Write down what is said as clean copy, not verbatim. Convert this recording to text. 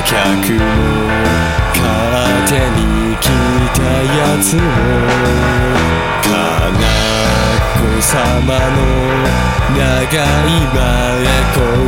客も勝手に来たやつをかな子様の長い前